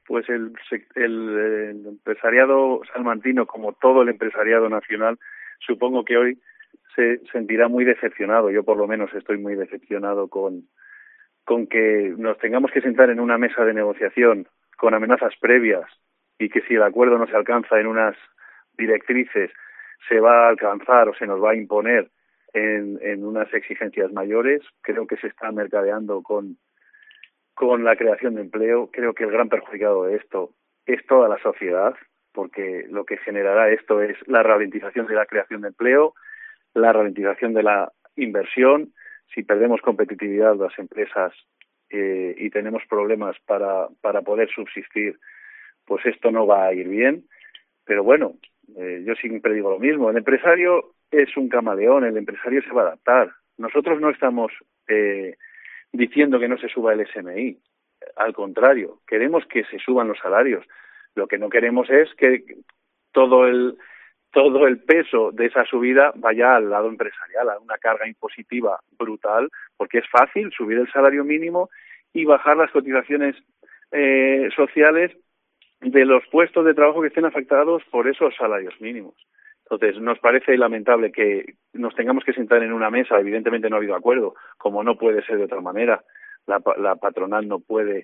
pues el empresariado salmantino, como todo el empresariado nacional, supongo que hoy se sentirá muy decepcionado. Yo por lo menos estoy muy decepcionado con que nos tengamos que sentar en una mesa de negociación con amenazas previas y que si el acuerdo no se alcanza en unas directrices se va a alcanzar o se nos va a imponer en unas exigencias mayores. Creo que se está mercadeando con la creación de empleo. Creo que el gran perjudicado de esto es toda la sociedad, porque lo que generará esto es la ralentización de la creación de empleo, la ralentización de la inversión. Si perdemos competitividad las empresas y tenemos problemas para poder subsistir, pues esto no va a ir bien. Pero bueno, yo siempre digo lo mismo, el empresario es un camaleón, el empresario se va a adaptar. Nosotros no estamos diciendo que no se suba el SMI, al contrario, queremos que se suban los salarios. Lo que no queremos es que todo el peso de esa subida vaya al lado empresarial, a una carga impositiva brutal, porque es fácil subir el salario mínimo y bajar las cotizaciones sociales de los puestos de trabajo que estén afectados por esos salarios mínimos. Entonces, nos parece lamentable que nos tengamos que sentar en una mesa. Evidentemente no ha habido acuerdo, como no puede ser de otra manera. La patronal no puede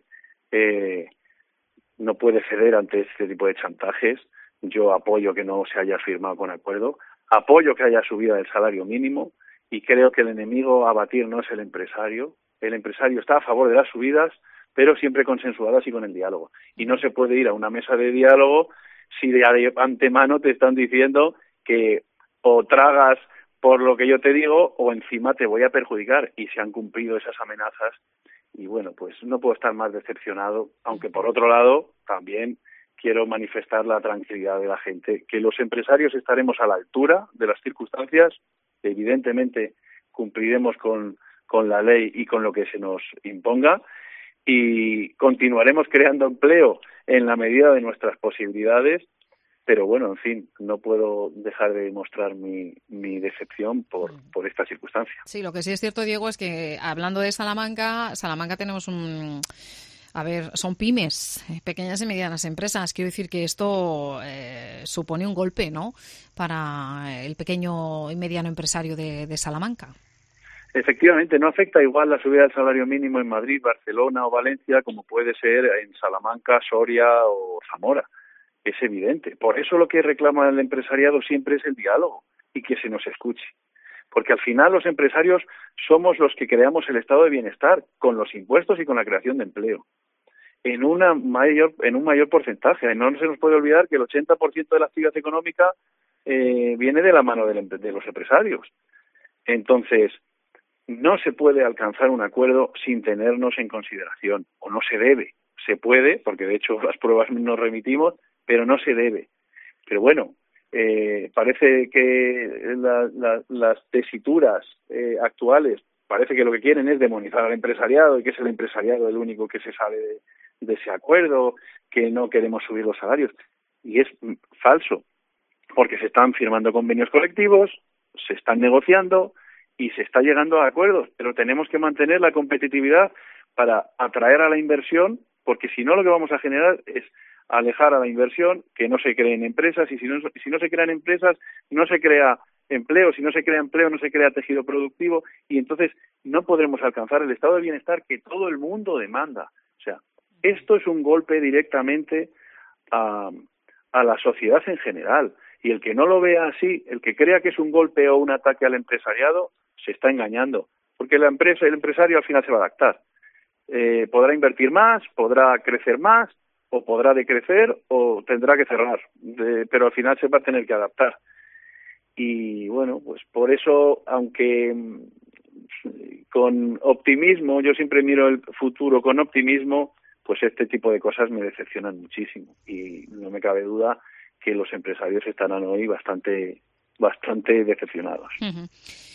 ceder ante este tipo de chantajes. Yo apoyo que no se haya firmado con acuerdo, apoyo que haya subida del salario mínimo y creo que el enemigo a batir no es el empresario. El empresario está a favor de las subidas, pero siempre consensuadas y con el diálogo. Y no se puede ir a una mesa de diálogo si de antemano te están diciendo que o tragas por lo que yo te digo o encima te voy a perjudicar, y se han cumplido esas amenazas. Y bueno, pues no puedo estar más decepcionado, aunque por otro lado también quiero manifestar la tranquilidad de la gente, que los empresarios estaremos a la altura de las circunstancias, evidentemente cumpliremos con la ley y con lo que se nos imponga, y continuaremos creando empleo en la medida de nuestras posibilidades. Pero bueno, en fin, no puedo dejar de mostrar mi decepción por esta circunstancia. Sí, lo que sí es cierto, Diego, es que hablando de Salamanca tenemos son pymes, pequeñas y medianas empresas. Quiero decir que esto supone un golpe, ¿no?, para el pequeño y mediano empresario de Salamanca. Efectivamente, no afecta igual la subida del salario mínimo en Madrid, Barcelona o Valencia como puede ser en Salamanca, Soria o Zamora. Es evidente. Por eso lo que reclama el empresariado siempre es el diálogo y que se nos escuche. Porque al final los empresarios somos los que creamos el estado de bienestar con los impuestos y con la creación de empleo. En un mayor porcentaje. No se nos puede olvidar que el 80% de la actividad económica viene de la mano de los empresarios. Entonces, no se puede alcanzar un acuerdo sin tenernos en consideración, o no se debe. Se puede, porque de hecho las pruebas nos remitimos, pero no se debe. Pero bueno, parece que las tesituras actuales parece que lo que quieren es demonizar al empresariado y que es el empresariado el único que se sale de ese acuerdo, que no queremos subir los salarios. Y es falso, porque se están firmando convenios colectivos, se están negociando y se está llegando a acuerdos, pero tenemos que mantener la competitividad para atraer a la inversión, porque si no lo que vamos a generar es alejar a la inversión, que no se creen empresas, y si no se crean empresas, no se crea empleo, si no se crea empleo, no se crea tejido productivo, y entonces no podremos alcanzar el estado de bienestar que todo el mundo demanda. O sea, esto es un golpe directamente a la sociedad en general, y el que no lo vea así, el que crea que es un golpe o un ataque al empresariado, se está engañando, porque el empresario al final se va a adaptar. Podrá invertir más, podrá crecer más, o podrá decrecer o tendrá que cerrar, pero al final se va a tener que adaptar. Y bueno, pues por eso, aunque con optimismo, yo siempre miro el futuro con optimismo, pues este tipo de cosas me decepcionan muchísimo y no me cabe duda que los empresarios estarán hoy bastante decepcionados. Uh-huh.